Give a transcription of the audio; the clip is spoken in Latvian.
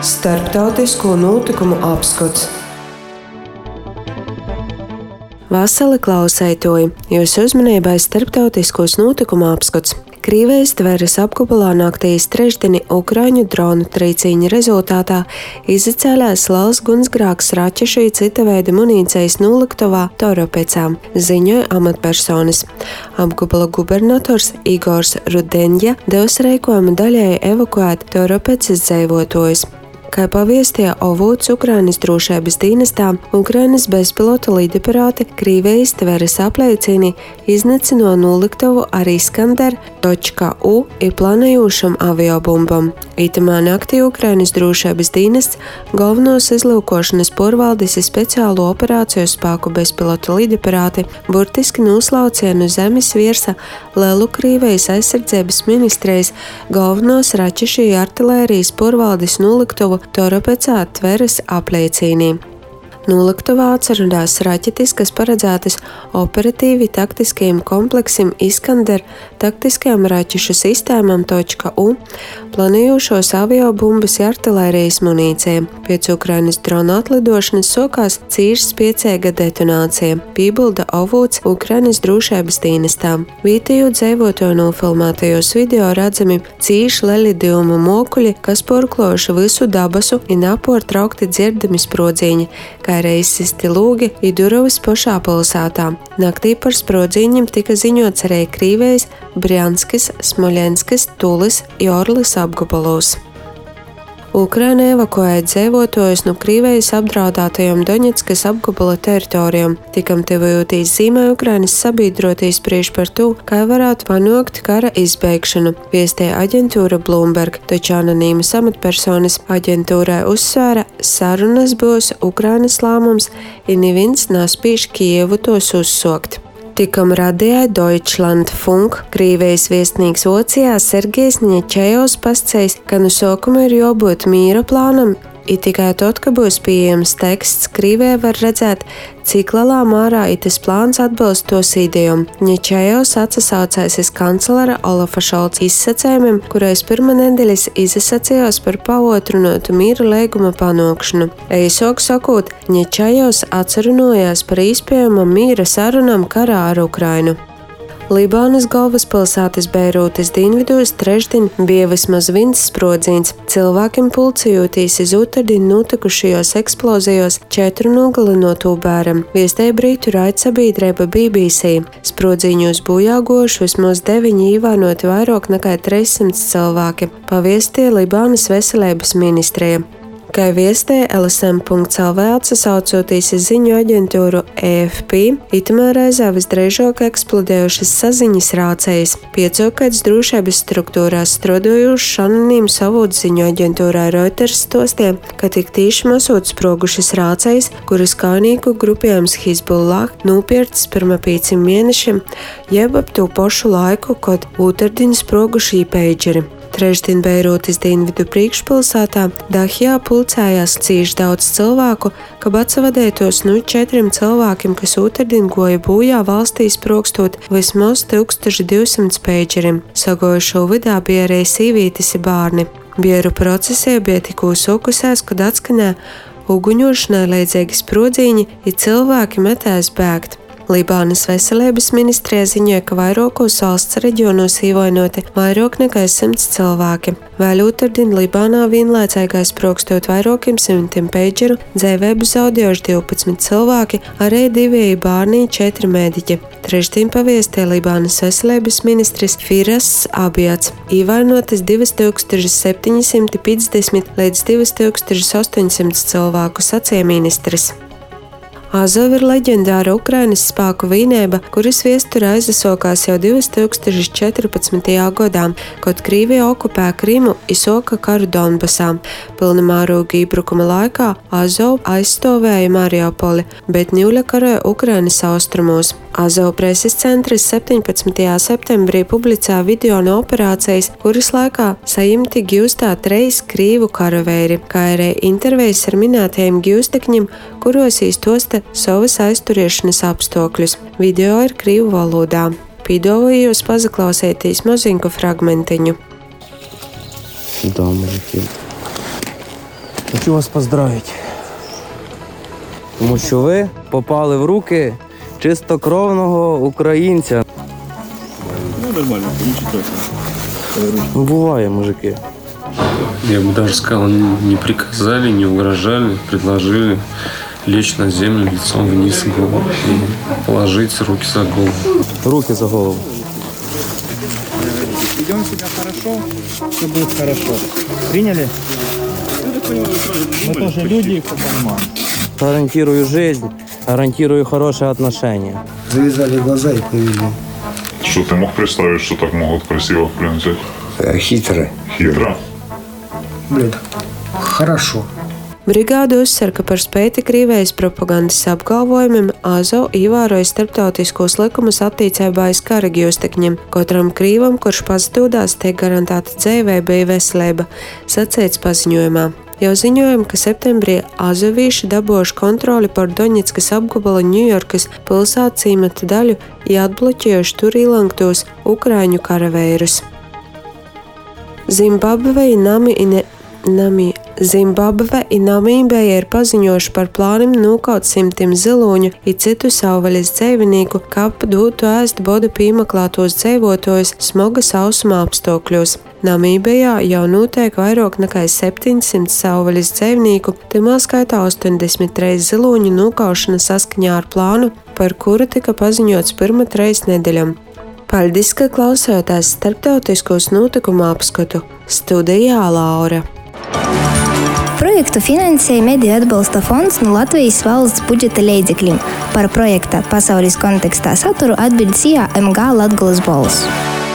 Starptautisko notikumu apskats. Vasali klausētoji, jūs uzmanībai starptautiskos notikumu apskats. Krievijas Tveres apgabalā naktīs trešdieni Ukraiņu dronu trīcīņa rezultātā izcēlās liels gunsgrēks raķešu un cita veida munīcijas noliktavā Toropecā, ziņoja amatpersonas. Apgabala gubernators Igors Rudenja devs rīkojumu daļēji evakuēt Toropecas dzīvotājus. Kā paviestīja Ovuts Ukrainas drošības dienestā, Ukrainas bezpilota lidaparāti Krievijas Tveres apliecina iznīcino noliktavu ar Iskander.U ir planējošam aviobumbam. Itamā naktī Ukrainas drošības dienests galvenos izlūkošanas porvaldes ir speciālo operāciju spēku bezpilota lidaparāti burtiski noslaucienu zemes viersa lielu Krievijas aizsardzības ministrijas galvenos raķešu un artilērijas porvaldes noliktavu Toropecā Tveres apliecīnī. Noliktavā atcerās raķetis, kas paredzētas operatīvi taktiskajam kompleksim Iskander taktiskajām raķešu sistēmām .U, planējošos aviobumbas un artilērijas munīcijām. Pēc Ukrainas drona atlidošanas sokās cīrs spiecīga detonācija, piebilda Ovuts Ukrainas drošības dienestā. Vietējo dzīvotāju nofilmētajos video redzami cīrs lelidiumu mokuļi, kas porklojuši visu dabasu un apārtraukti dzirdami sprodziņi, kā reizsisti lūgi i Durovas pašā pilsētā. Naktī par sprodziņiem tika ziņots arī Krievijas, Brianskis, Smoļenskis, Tulis un Orlis apgabalos. Ukraina evakuēja dzīvotājus no Krievijas apdraudētajām Doņetskas apgabala teritorijām. Tikam tuvojotīs zīmē Ukrainas sabiedrotie spriež par to, kā varētu panākt kara izbeigšanu, viestīja aģentūra Bloomberg, taču anonīmas amatpersonas aģentūrai uzsvēra, sarunas būs Ukrainas lēmums, un neviens nespīš Kijevu tos uzsokt. Tikam radīja Deutschlandfunk Krievijas viestnīgs Vācijā Sergejs Ņečejovs pasacījis, ka no sākuma ir jābūt mīra plānam, i tikai tad, kad būs pieejams teksts, Krievija var redzēt, cik lielā mērā tas plāns atbilst tos idejām. Ņečejovs atsaucās kanclera Olafa Šolca izsacējumiem, kurais pirmnedēļas izsacījās par paotrinotu mīra līguma panākšanu. Īsāk sakot, Ņečejovs atcerunājās par iespējamām mīra sarunām karā ar Ukrainu. Libānas galvaspilsētas Beirūtas dienvidos trešdien bija vismaz viens sprodziens. Cilvēkiem pulcējotīs iz otrdien notikušajos eksplozijos 4 nogalinoto bērnu, viestīja brītu raidsabiedrība BBC. Sprodziņos bojā gājuši vismaz 9 ievainoti, vairāk nekā 300 cilvēki, paviestīja Libānas veselības ministrija. Kā viestēja LSM.CLV atsaucoties uz ziņu aģentūru AFP, itamā reizē visdrīzāk eksplodējušas saziņas rācējas. Piecokais drošības struktūrās strādājošs anonīms avots ziņu aģentūrā Reuters stostīja, ka tik tīši masot sprogušas rācējas, kuras kaunīgu grupējums Hizbullah nopirktas pirms 5 mēnešiem, jeb ap to pašu laiku, kad otrdien sproguši peidžeri. Trešdien Beirūtas dienvidu priekšpilsētā Dahijā pulcējās cīši daudz cilvēku, kad atsavadētos no 4 cilvēkiem, kas otrdien goja bojā valstī sprogstot vismaz 1200 peidžerim. Sagojušo vidā bija arī sīvītis un bērni. Bieru procesē bija tikko sokusēs, kad atskanē uguņošanai līdzīgi sprodziņi, ja cilvēki metēs bēgt. Libānas veselības ministrija ziņoja, ka vairākos valsts reģionos ievainoti vairāk nekā 100 cilvēki. Vēl otrdien Libānā vienlaicīgi sprogstot vairākiem simtiem peidžeru, dzīvību zaudējuši 12 cilvēki, arī 2 bērni, 4 mediķi. Trešdien paviestīja Libānas veselības ministrs Firas Abiats. Ievainotas 2750 līdz 2800 cilvēku, sacīja ministrs. Azov ir leģendāra Ukrainas spēku vienība, kuras viestura aizsākās jau 2014. gadā, kad Krievija okupēja Krimu un sāka karu Donbasā. Pilnamēroga iebrukuma laikā Azov aizstāvēja Mariupoli, bet Ņuļa karoja Ukrainas austrumos. Azov preses centrs 17. septembrī publicēja video no operācijas, kuras laikā saimti gjūstā 3 krīvu karavēri, kā arī intervijas ar minētajiem gjūstekņiem, kuros īstosta savas aizturēšanas apstākļus. Video ir krīvu valodā. Pīdolīju jūs pazaklausēties maziņku fragmentiņu. Да, мужики. Хочу вас поздравити. Тому що ви попали в руки чистокровного українця. Ну, нормально, ничего. Буває, мужики. Я бы даже сказал, не приказали, не угрожали, предложили лечь на землю лицом вниз голову и положить руки за голову. Руки за голову. Ведем себя хорошо, все будет хорошо. Приняли? Мы тоже люди, и понимаем. Гарантирую жизнь, гарантирую хорошие отношения. Завязали глаза и повели. Что, ты мог представить, что так могут красиво прилететь? Хитро. Хитро? Блин, хорошо. Brigāde uzsver, ka par spēti Krievijas propagandas apgalvojumiem Azo ievēroja starptautiskos likumus attīcībā aiz karagūstekņiem. Katram krīvam, kurš pazudās, tiek garantēta dzīvība un veselība, sacīts paziņojumā. Jau ziņojam, ka septembrī azovīši dabūjuši kontroli par Doņetskas apgabala Ņujorkas pilsētas ciemata daļu un atbloķējuši tur ielangtos ukraiņu karavērus. Zimbabve un Namībija ir paziņojuši par plāniem nokaut simtiem ziloņu un citu savvaļas dzīvnieku, kā dotu ēst bodu piemeklētos dzīvotājus smaga sausuma apstākļos. Namībijā jau notiek vairāk nekā 700 savvaļas dzīvnieku, timā skaitā 83 ziloņu nokaušana saskaņā ar plānu, par kuru tika paziņots pirmreiz nedēļam. Paldies, ka klausāties starptautiskos notikumu apskatu. Studijā Laura. Projektu finansēja Mediju atbalsta fonds no Latvijas valsts budžeta līdzekļiem. Par projekta pasaules kontekstā saturu atbildēja MG Latgoles balss.